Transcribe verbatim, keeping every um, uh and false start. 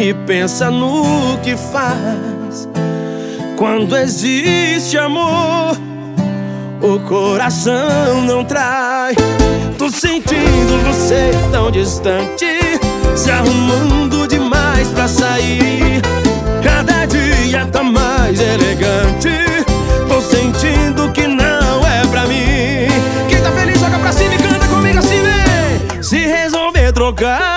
e pensa no que faz. Quando existe amor, o coração não trai. Tô sentindo você tão distante, se arrumando demais pra sair. Cada dia tá mais elegante. Tô sentindo que não é pra mim. Quem tá feliz joga pra cima e canta comigo assim, vem. Se resolver trocar,